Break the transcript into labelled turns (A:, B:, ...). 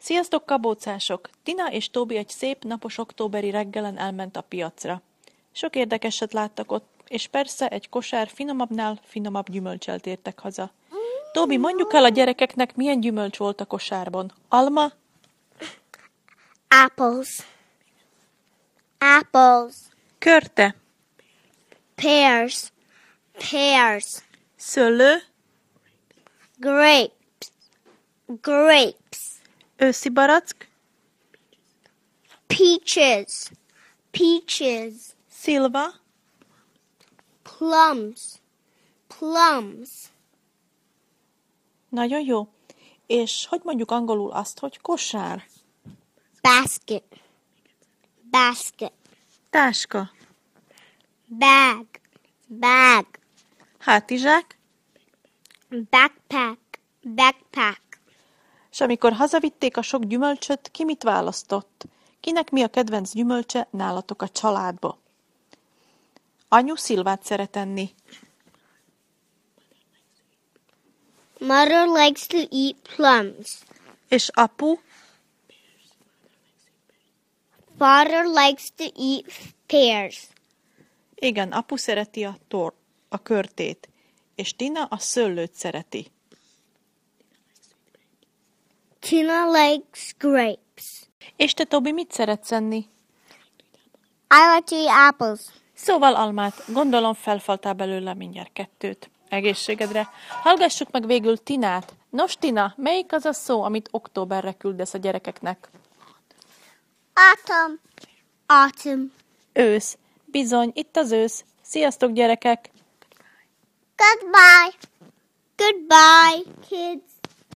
A: Sziasztok, kabócások! Tina és Tóbi egy szép, napos októberi reggelen elment a piacra. Sok érdekeset láttak ott, és persze egy kosár finomabbnál finomabb gyümölccsel tértek haza. Tóbi, mondjuk el a gyerekeknek, milyen gyümölcs volt a kosárban. Alma?
B: Apples. Apples.
A: Körte?
B: Pears. Pears.
A: Szőlő?
B: Grapes. Grapes.
A: Őszi barack?
B: Peaches. Peaches.
A: Szilva?
B: Plums. Plums.
A: Nagyon jó. És hogy mondjuk angolul azt, hogy kosár?
B: Basket. Basket.
A: Táska?
B: Bag. Bag.
A: Hátizsák?
B: Backpack. Backpack.
A: És amikor hazavitték a sok gyümölcsöt, ki mit választott? Kinek mi a kedvenc gyümölcse nálatok a családba? Anyu szilvát szeret enni.
B: Mother likes to eat plums.
A: És apu?
B: Father likes to eat pears.
A: Igen, apu szereti a körtét, és Tina a szőlőt szereti.
B: Tina likes grapes.
A: És te, Tobi, mit szeretsz enni?
B: I like to eat apples.
A: Szóval almát, gondolom felfaltál belőle mindjárt 2. Egészségedre. Hallgassuk meg végül Tinát. Nos, Tina, melyik az a szó, amit októberre küldesz a gyerekeknek?
B: Autumn. Autumn.
A: Ősz. Bizony, itt az ősz. Sziasztok, gyerekek!
B: Goodbye. Goodbye, kids.